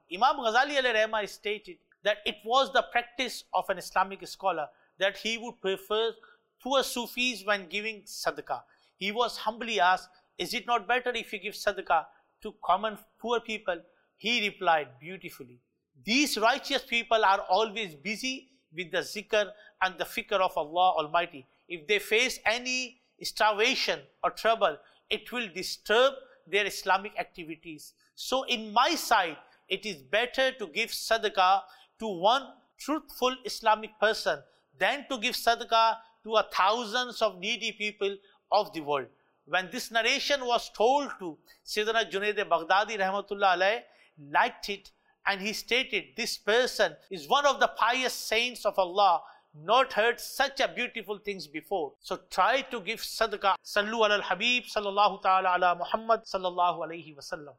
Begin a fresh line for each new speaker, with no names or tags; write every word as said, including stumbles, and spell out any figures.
Imam Ghazali alayhi rahmah stated that it was the practice of an Islamic scholar that he would prefer poor Sufis when giving sadaqah. He was humbly asked, is it not better if you give sadaqah to common poor people? He replied beautifully, these righteous people are always busy with the zikr and the fikr of Allah Almighty. If they face any starvation or trouble, it will disturb their Islamic activities. So in my side, it is better to give sadaqah to one truthful Islamic person than to give sadaqah to a thousands of needy people of the world. When this narration was told to Sayyidina Junaid Baghdadi rahmatullah alayh, liked it, and he stated, this person is one of the pious saints of Allah, not heard such a beautiful things before. So try to give sadaqah. Sallu ala al-Habib sallallahu ta'ala ala Muhammad sallallahu alayhi wa sallam.